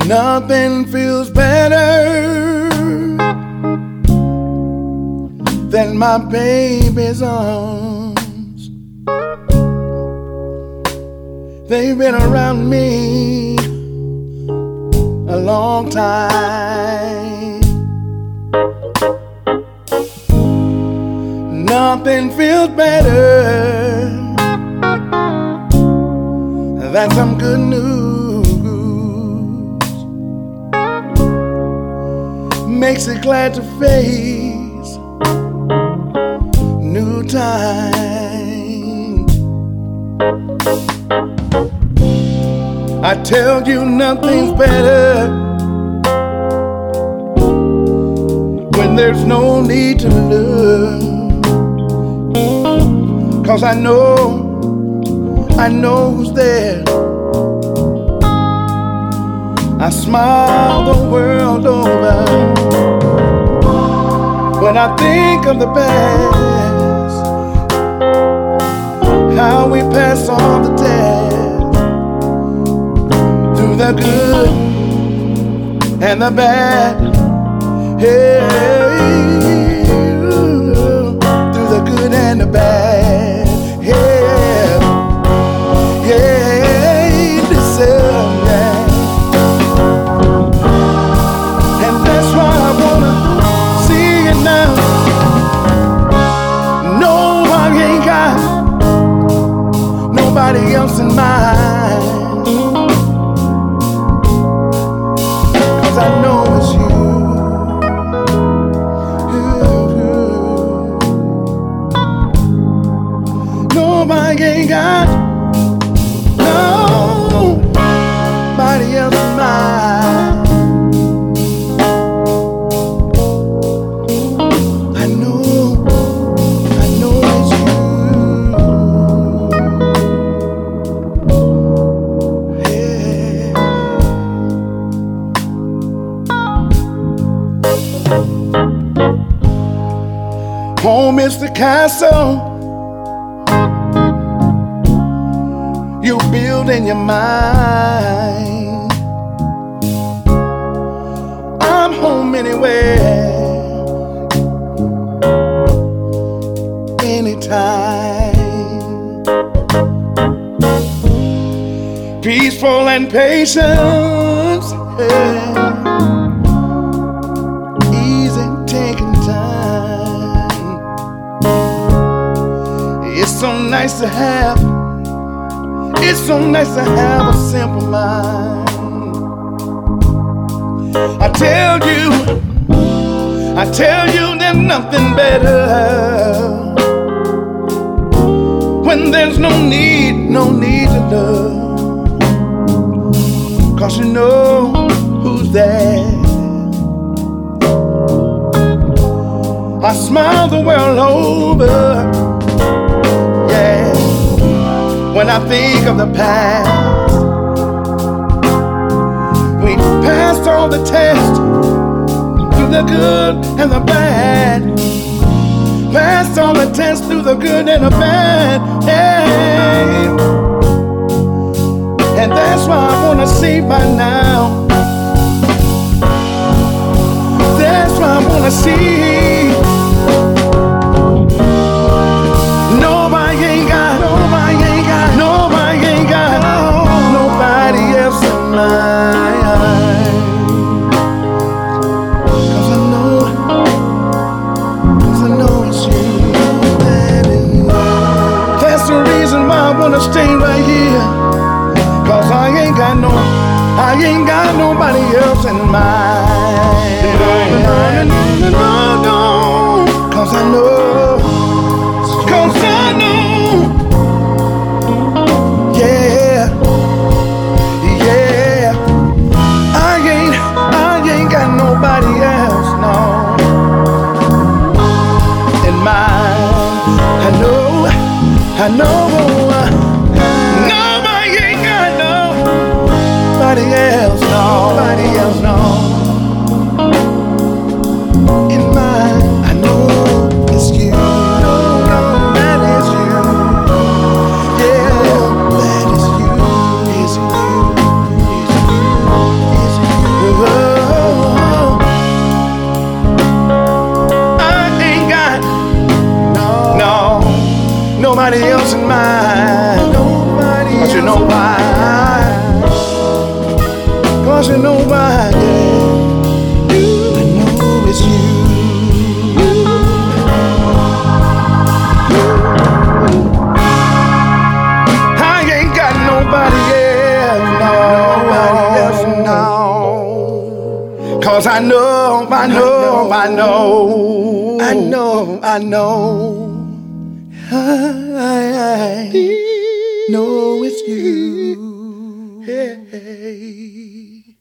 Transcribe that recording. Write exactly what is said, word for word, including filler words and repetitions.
Nothing feels better than my baby's arms. They've been around me a long time. Nothing feels better than some good news. Makes it glad to face new times. I tell you nothing's better when there's no need to look. 'Cause I know, I know who's there. I smile the world over when I think of the past, how we pass all the test, through the good and the bad, hey, through the good and the bad, yeah, yeah, listen, yeah. Nobody else in mind, 'cause I know it's you. Nobody ain't got nobody else in mind. I know, I know it's you. Home is the castle you build in your mind. I'm home anywhere, anytime. Peaceful and patience, yeah. Easy taking time. It's so nice to have, it's so nice to have a simple mind. I tell you, I tell you there's nothing better when there's no need, no need to love. 'Cause you know who's there. I smile the world over, yeah, when I think of the past. We passed all the tests, through the good and the bad. Passed all the tests through the good and the bad, yeah. And that's why I wanna see by now. That's why I wanna see. Nobody ain't got, nobody ain't got, nobody ain't got, nobody else in mind. 'Cause I know, 'cause I know it's you, baby. That's the reason why I wanna stay right here. 'Cause I ain't got no, I ain't got nobody else in mind. No, no, no, 'cause I know, 'cause I know, yeah, yeah. I ain't, I ain't got nobody else, no, in mind. I know, I know. Nobody else, nobody else, no. In mind, I know it's you. trusting nobody. I know it's you. I ain't got nobody else, nobody else, no. Cause I know, I know, I know, I know, I know. I, I know it's you. Hey.